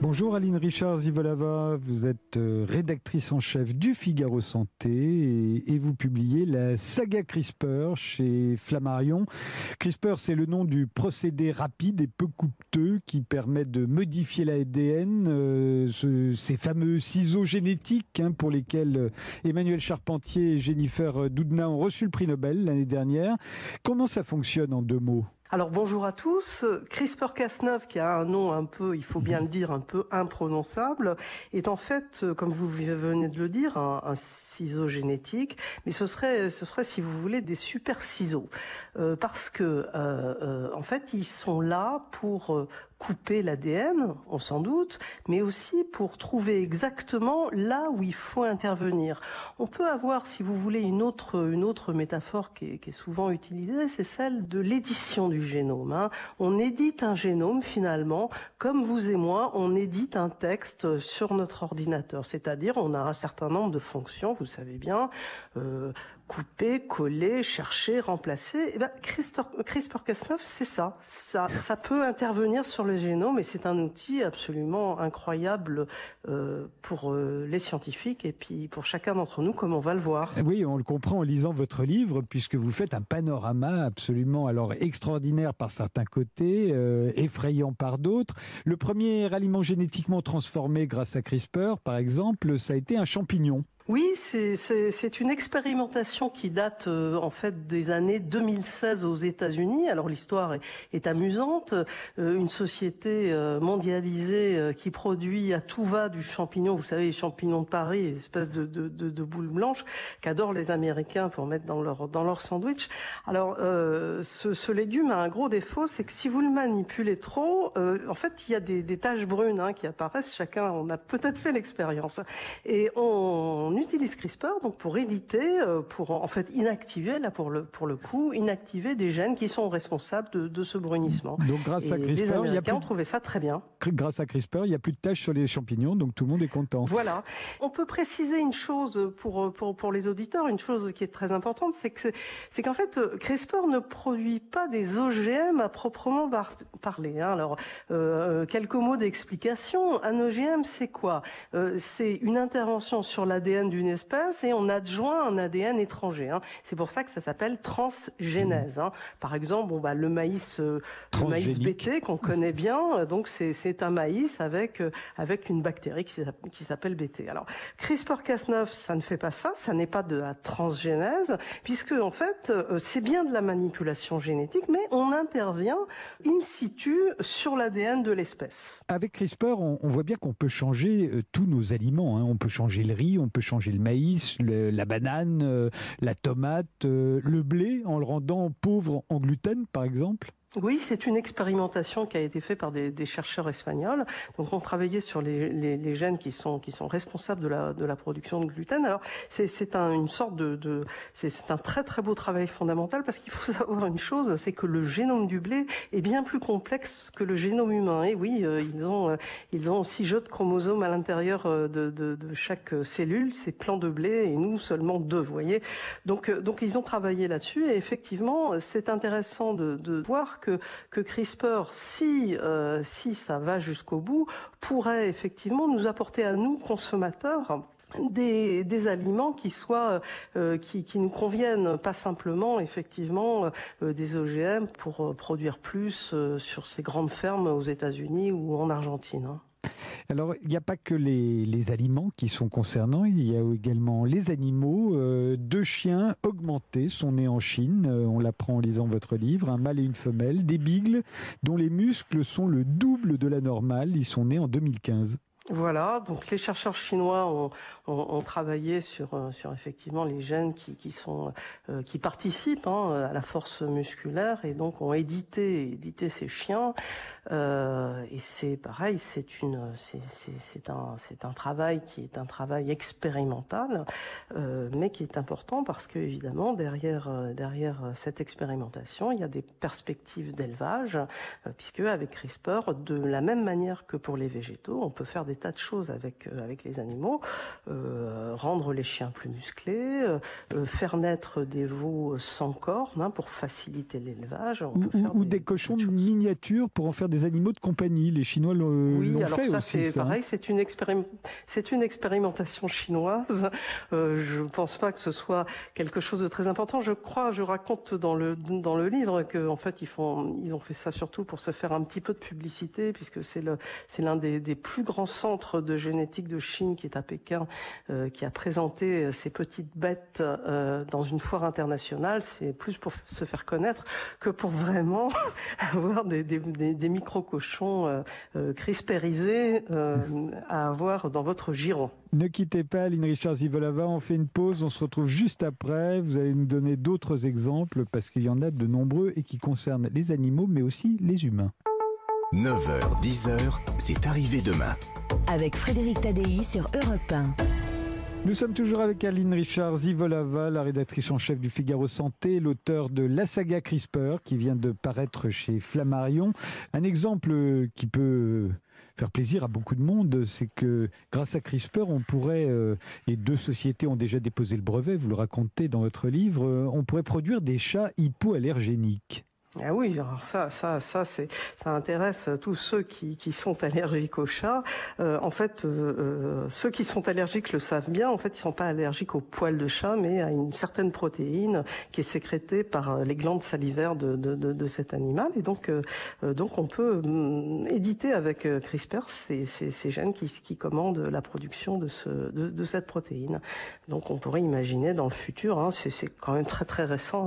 Bonjour Aline Richard-Zivolava, vous êtes rédactrice en chef du Figaro Santé et vous publiez la saga CRISPR chez Flammarion. CRISPR, c'est le nom du procédé rapide et peu coûteux qui permet de modifier l'ADN, ces fameux ciseaux génétiques pour lesquels Emmanuel Charpentier et Jennifer Doudna ont reçu le prix Nobel l'année dernière. Comment ça fonctionne en 2 mots ? Alors bonjour à tous. CRISPR-Cas9, qui a un nom un peu, il faut bien le dire, un peu imprononçable, est en fait, comme vous venez de le dire, un ciseau génétique, mais ce serait, si vous voulez, des super ciseaux, parce que en fait, ils sont là pour couper l'ADN, on s'en doute, mais aussi pour trouver exactement là où il faut intervenir. On peut avoir, si vous voulez, une autre métaphore qui est souvent utilisée, c'est celle de l'édition du génome. On édite un génome finalement, comme vous et moi, on édite un texte sur notre ordinateur. C'est-à-dire, on a un certain nombre de fonctions, vous savez bien, couper, coller, chercher, remplacer. CRISPR-Cas9, c'est ça. Ça peut intervenir sur le génome et c'est un outil absolument incroyable pour les scientifiques et puis pour chacun d'entre nous, comme on va le voir. Oui, on le comprend en lisant votre livre, puisque vous faites un panorama absolument extraordinaire par certains côtés, effrayant par d'autres. Le premier aliment génétiquement transformé grâce à CRISPR, par exemple, ça a été un champignon. Oui, c'est une expérimentation qui date en fait des années 2016 aux États-Unis. Alors l'histoire est amusante. Une société mondialisée qui produit à tout va du champignon, vous savez, les champignons de Paris, espèce de boule blanche qu'adorent les Américains pour mettre dans leur sandwich. Alors ce légume a un gros défaut, c'est que si vous le manipulez trop, en fait il y a des taches brunes qui apparaissent. Chacun, on a peut-être fait l'expérience. Et on utilise CRISPR donc pour éditer, pour en fait inactiver, là pour le coup, inactiver des gènes qui sont responsables de ce brunissement. Donc grâce à CRISPR, les Américains ont trouvé ça très bien. Grâce à CRISPR, il n'y a plus de taches sur les champignons, donc tout le monde est content. Voilà. On peut préciser une chose pour les auditeurs, une chose qui est très importante, c'est qu'en fait CRISPR ne produit pas des OGM à proprement parler. Alors quelques mots d'explication. Un OGM, c'est quoi ? C'est une intervention sur l'ADN d'une espèce et on adjoint un ADN étranger. C'est pour ça que ça s'appelle transgénèse. Par exemple, le maïs BT qu'on connaît bien, donc c'est un maïs avec une bactérie qui s'appelle BT. Alors CRISPR-Cas9, ça ne fait pas ça, ça n'est pas de la transgénèse, puisque en fait c'est bien de la manipulation génétique, mais on intervient in situ sur l'ADN de l'espèce. Avec CRISPR, on voit bien qu'on peut changer tous nos aliments. On peut changer le riz, on peut changer le maïs, la banane, la tomate, le blé, en le rendant pauvre en gluten, par exemple. Oui, c'est une expérimentation qui a été faite par des chercheurs espagnols. Donc, on travaillait sur les gènes qui sont responsables de la production de gluten. Alors, c'est un très très beau travail fondamental parce qu'il faut savoir une chose, c'est que le génome du blé est bien plus complexe que le génome humain. Et oui, ils ont 6 jeux de chromosomes à l'intérieur de chaque cellule, ces plants de blé, et nous seulement 2, vous voyez. Donc ils ont travaillé là-dessus et effectivement, c'est intéressant de voir que CRISPR, si ça va jusqu'au bout, pourrait effectivement nous apporter à nous, consommateurs, des aliments qui nous conviennent, pas simplement effectivement des OGM pour produire plus sur ces grandes fermes aux États-Unis ou en Argentine. Alors, il n'y a pas que les aliments qui sont concernants, il y a également les animaux. 2 chiens augmentés sont nés en Chine, on l'apprend en lisant votre livre, un mâle et une femelle, des beagles dont les muscles sont le double de la normale, ils sont nés en 2015. Voilà, donc les chercheurs chinois ont travaillé sur effectivement les gènes qui participent à la force musculaire et donc ont édité ces chiens. Et c'est pareil, c'est un travail qui est un travail expérimental, mais qui est important parce que évidemment derrière cette expérimentation, il y a des perspectives d'élevage, puisque avec CRISPR, de la même manière que pour les végétaux, on peut faire des tas de choses avec les animaux, rendre les chiens plus musclés, faire naître des veaux sans cornes pour faciliter l'élevage. Ou des cochons de miniature pour en faire des animaux de compagnie. Les Chinois l'ont fait ça, aussi. C'est pareil, c'est une expérimentation chinoise. Je ne pense pas que ce soit quelque chose de très important. Je raconte dans le livre que en fait ils ont fait ça surtout pour se faire un petit peu de publicité, puisque c'est l'un des plus grands centres de génétique de Chine qui est à Pékin, qui a présenté ces petites bêtes dans une foire internationale. C'est plus pour se faire connaître que pour vraiment avoir des micro-cochons crispérisés à avoir dans votre giron. Ne quittez pas, Aline Richard-Zivolava, on fait une pause, on se retrouve juste après. Vous allez nous donner d'autres exemples, parce qu'il y en a de nombreux et qui concernent les animaux, mais aussi les humains. 9h, 10h, c'est arrivé demain. Avec Frédéric Tadei sur Europe 1. Nous sommes toujours avec Aline Richard-Zivolava, la rédactrice en chef du Figaro Santé, l'auteur de la saga CRISPR qui vient de paraître chez Flammarion. Un exemple qui peut faire plaisir à beaucoup de monde, c'est que grâce à CRISPR, on pourrait, et deux sociétés ont déjà déposé le brevet, vous le racontez dans votre livre, on pourrait produire des chats hypoallergéniques. Ah oui, alors ça intéresse tous ceux qui sont allergiques aux chats. En fait, ceux qui sont allergiques le savent bien. En fait, ils sont pas allergiques aux poils de chat, mais à une certaine protéine qui est sécrétée par les glandes salivaires de cet animal. Et donc on peut éditer avec CRISPR ces gènes qui commandent la production de cette protéine. Donc on pourrait imaginer dans le futur, c'est quand même très très récent,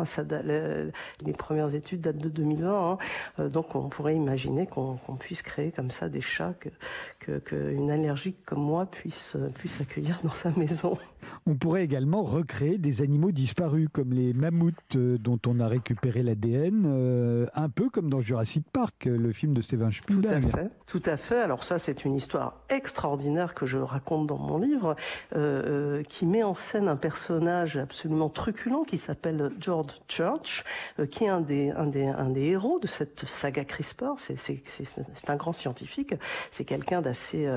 les premières études datent de 2020, donc on pourrait imaginer qu'on puisse créer comme ça des chats qu'une allergique comme moi puisse accueillir dans sa maison. On pourrait également recréer des animaux disparus comme les mammouths dont on a récupéré l'ADN, un peu comme dans Jurassic Park, le film de Steven Spielberg. Tout à fait. Alors ça, c'est une histoire extraordinaire que je raconte dans mon livre, qui met en scène un personnage absolument truculent qui s'appelle George Church, qui est un des héros de cette saga CRISPR. C'est un grand scientifique. C'est quelqu'un d'assez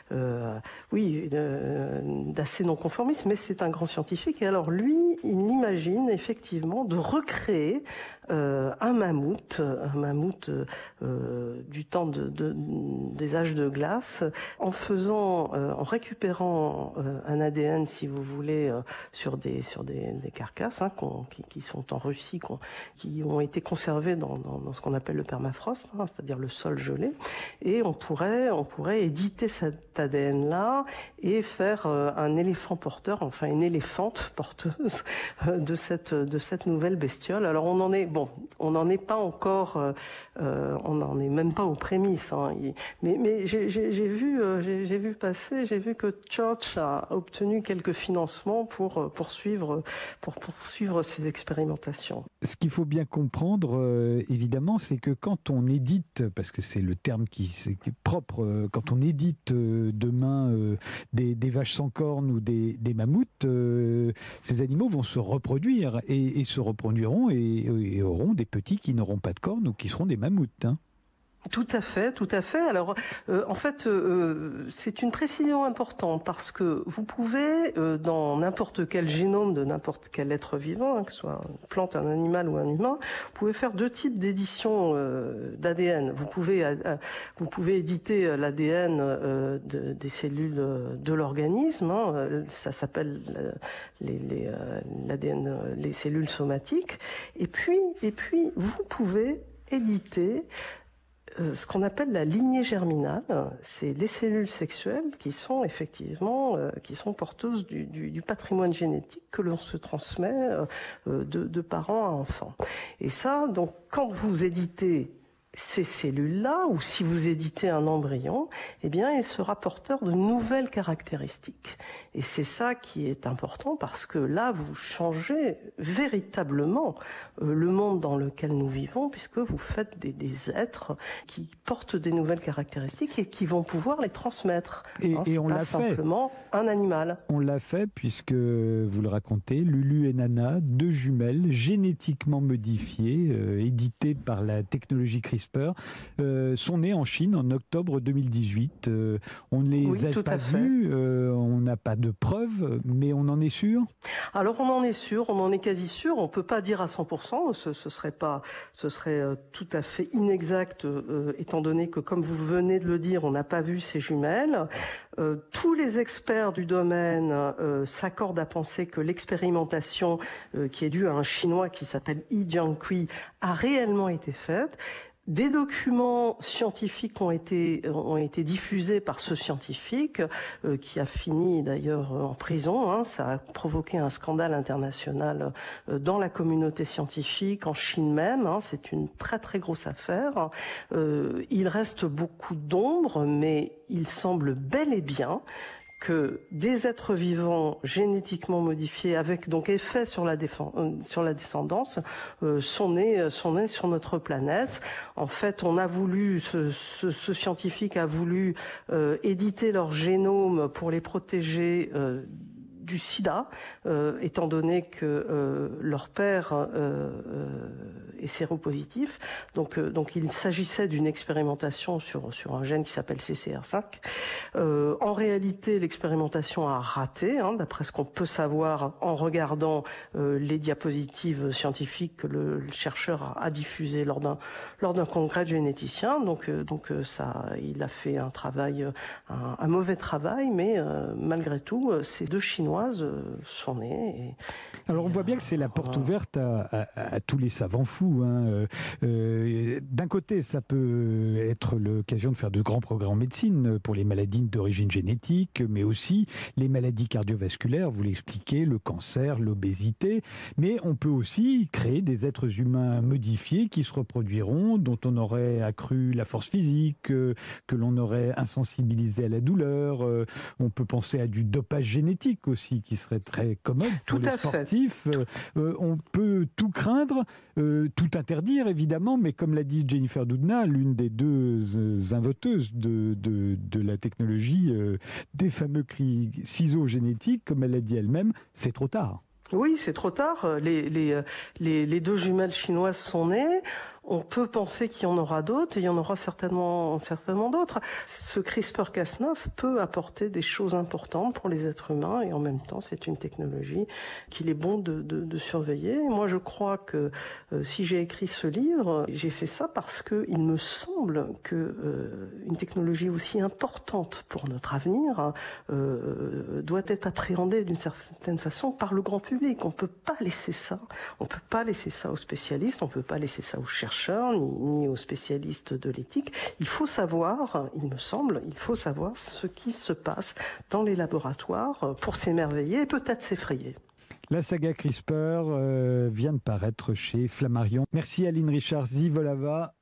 non conformiste, mais c'est un grand scientifique. Et alors lui, il imagine effectivement de recréer un mammouth du temps des âges de glace, en récupérant un ADN, si vous voulez, sur des carcasses qui sont en Russie, qui ont été conservées dans ce qu'on appelle le permafrost, c'est-à-dire le sol gelé, et on pourrait éditer cet ADN-là et faire un éléphant porteur, enfin une éléphante porteuse de cette nouvelle bestiole. Alors on n'en est pas encore, on n'en est même pas aux prémices. Mais j'ai vu que Church a obtenu quelques financements pour poursuivre ses expérimentations. Ce qu'il faut bien comprendre, évidemment, c'est que quand on édite, parce que c'est le terme qui est propre, quand on édite demain des vaches sans cornes ou des mammouths, ces animaux vont se reproduire et se reproduiront et auront des petits qui n'auront pas de cornes ou qui seront des mammouths. Tout à fait. Alors, en fait, c'est une précision importante parce que vous pouvez, dans n'importe quel génome de n'importe quel être vivant, que ce soit une plante, un animal ou un humain, vous pouvez faire deux types d'édition d'ADN. Vous pouvez éditer l'ADN des cellules de l'organisme. Ça s'appelle l'ADN, les cellules somatiques. Et puis, vous pouvez éditer ce qu'on appelle la lignée germinale, c'est les cellules sexuelles qui sont effectivement porteuses du patrimoine génétique que l'on se transmet de parents à enfants. Et ça, donc, quand vous éditez ces cellules-là, ou si vous éditez un embryon, eh bien, il sera porteur de nouvelles caractéristiques. Et c'est ça qui est important parce que là, vous changez véritablement le monde dans lequel nous vivons, puisque vous faites des êtres qui portent des nouvelles caractéristiques et qui vont pouvoir les transmettre. Et on l'a fait. Simplement un animal. On l'a fait puisque, vous le racontez, Lulu et Nana, deux jumelles génétiquement modifiées, éditées par la technologie CRISPR, CRISPR, sont nés en Chine en octobre 2018. On ne les a pas vus, on n'a pas de preuves, mais on en est sûr? Alors on en est sûr, on en est quasi sûr. On peut pas dire à 100%, ce serait tout à fait inexact, étant donné que, comme vous venez de le dire, on n'a pas vu ces jumelles. Tous les experts du domaine s'accordent à penser que l'expérimentation qui est due à un Chinois qui s'appelle Yi Jiankui a réellement été faite. Des documents scientifiques ont été diffusés par ce scientifique qui a fini d'ailleurs en prison. Hein. Ça a provoqué un scandale international dans la communauté scientifique, en Chine même. Hein. C'est une très très grosse affaire. Il reste beaucoup d'ombres, mais il semble bel et bien que des êtres vivants génétiquement modifiés avec donc effet sur la descendance sont nés sur notre planète. En fait, on a voulu, ce scientifique a voulu éditer leur génome pour les protéger du sida, étant donné que leur père est séropositif. Donc il s'agissait d'une expérimentation sur un gène qui s'appelle CCR5. En réalité, l'expérimentation a raté, hein, d'après ce qu'on peut savoir en regardant les diapositives scientifiques que le chercheur a diffusées lors d'un congrès de généticiens. Donc ça, il a fait un travail, un mauvais travail, mais malgré tout, ces deux Chinoises sont nées. Alors on voit bien que c'est la porte ouverte à tous les savants fous. Hein. D'un côté, ça peut être l'occasion de faire de grands progrès en médecine pour les maladies d'origine génétique, mais aussi les maladies cardiovasculaires, vous l'expliquez, le cancer, l'obésité. Mais on peut aussi créer des êtres humains modifiés qui se reproduiront, dont on aurait accru la force physique, que l'on aurait insensibilisé à la douleur. On peut penser à du dopage génétique aussi, qui serait très commode pour les sportifs. On peut tout craindre, tout interdire évidemment, mais comme l'a dit Jennifer Doudna, l'une des deux inventeuses de la technologie des fameux ciseaux génétiques, comme elle l'a dit elle-même, c'est trop tard. Oui, c'est trop tard. Les deux jumelles chinoises sont nées. On peut penser qu'il y en aura d'autres, et il y en aura certainement d'autres. Ce CRISPR-Cas9 peut apporter des choses importantes pour les êtres humains, et en même temps, c'est une technologie qu'il est bon de surveiller. Et moi, je crois que si j'ai écrit ce livre, j'ai fait ça parce que il me semble que une technologie aussi importante pour notre avenir doit être appréhendée d'une certaine façon par le grand public. On peut pas laisser ça. On peut pas laisser ça aux spécialistes. On peut pas laisser ça aux chercheurs. Ni aux spécialistes de l'éthique. Il faut savoir, il me semble, ce qui se passe dans les laboratoires pour s'émerveiller et peut-être s'effrayer. La saga CRISPR vient de paraître chez Flammarion. Merci Aline Richard-Zivolava.